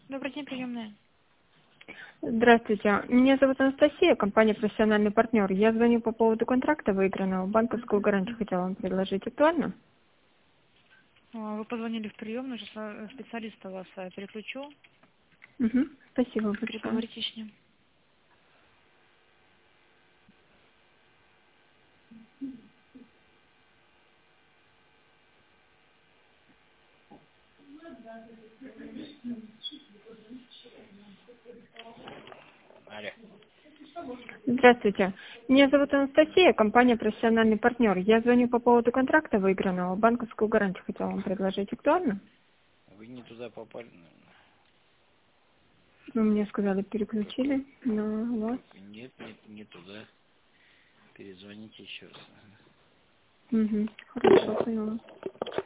Добрый день, приемная. Здравствуйте. Меня зовут Анастасия, компания «Профессиональный партнер». Я звоню по поводу контракта выигранного. Банковскую гарантию хотела вам предложить. Актуально? Вы позвонили в приемную, сейчас специалиста вас переключу. Угу. Спасибо большое. Переговорите с ним. Алло. Здравствуйте. Меня зовут Анастасия, компания «Профессиональный партнер». Я звоню по поводу контракта выигранного. Банковскую гарантию хотела вам предложить. Актуально? Вы не туда попали, наверное. Вы мне сказали, переключили Какой? на вас. Нет, не туда. Перезвоните еще раз. Угу. Хорошо, поняла.